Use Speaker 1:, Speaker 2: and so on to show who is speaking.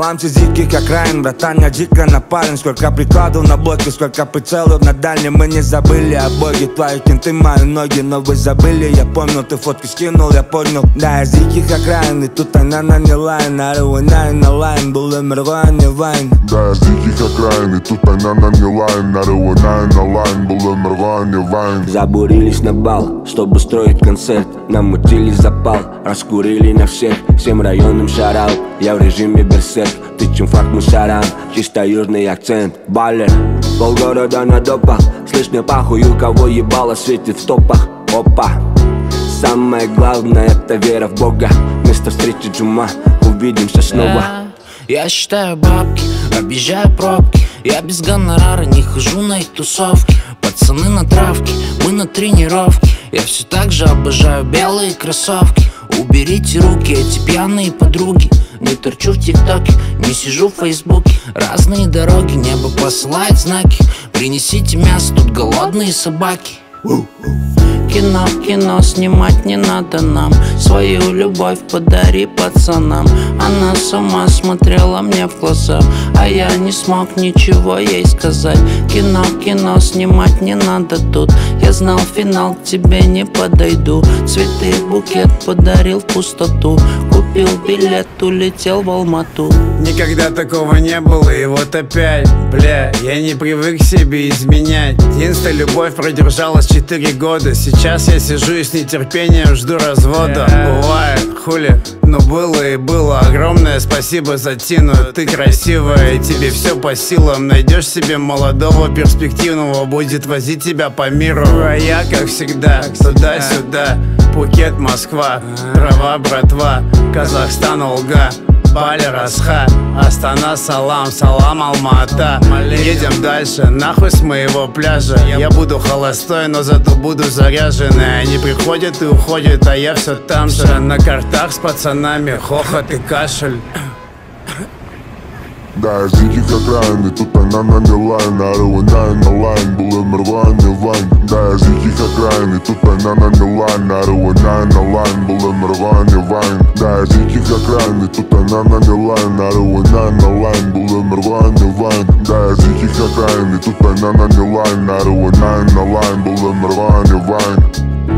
Speaker 1: Ламцы диких окраин, братан, я дико напален. Сколько прикладов на блоке, сколько прицелов на дальнем. Мы не забыли о боге, твои кенты, мои ноги. Но вы забыли, я помню, ты фотки скинул, я понял. Да, я с диких окраин, и тут она наняла. Нарывай на лайн, был умерла, а не вайн.
Speaker 2: Да, я с диких окраин, и тут она наняла. Нарывай на лайн, был умерла, а не вайн.
Speaker 3: Забурились на бал, чтобы строить концерт. Намутили запал, раскурили на всех. Всем районам шараут, я в режиме берсерк. Тычем факт мусорам, чисто южный акцент. Баллер, полгорода на допах. Слышь, мне похуй, у кого ебало светит в топах. Опа, самое главное это вера в Бога. Место встречи джума, увидимся снова.
Speaker 4: Я считаю бабки, объезжаю пробки. Я без гонорара не хожу на их тусовки. Пацаны на травке, мы на тренировке. Я все так же обожаю белые кроссовки. Уберите руки, эти пьяные подруги. Не торчу в тиктоке, не сижу в фейсбуке. Разные дороги, небо посылает знаки. Принесите мясо, тут голодные собаки. Кино снимать не надо нам. Свою любовь подари пацанам. Она с ума смотрела мне в глаза, а я не смог ничего ей сказать. Кино снимать не надо тут. Я знал финал, к тебе не подойду. Цветы букет подарил в пустоту. Купил билет, улетел в Алмату.
Speaker 5: Никогда такого не было, и вот опять, бля, я не привык себе изменять. Инста-любовь продержалась 4 года. Сейчас я сижу и с нетерпением жду развода. Бывает, хули, но было и было. Огромное спасибо за Тину, ты красивая, и тебе все по силам. Найдешь себе молодого, перспективного, будет возить тебя по миру. А я, как всегда, туда-сюда. Пхукет, Москва, трава, братва, Казахстан, Олга, Бали, Расха, Астана, салам, Алма-Ата. Едем дальше, нахуй с моего пляжа. Я буду холостой, но зато буду заряженный. Они приходят и уходят, а я все там же. На картах с пацанами, хохот и кашель.
Speaker 2: Да, я с диких окраин, и тут она наняла. Нарывай на лайн, был умерла, а не вайн. Да, я с диких окраин, и тут она наняла. Нарывай на лайн, был умерла, а не вайн. Да, я с диких окраин, и тут она наняла. Нарывай на лайн, был умерла, а не вайн. Да, я с диких окраин, и тут она наняла. Нарывай на лайн, был умерла, а не вайн.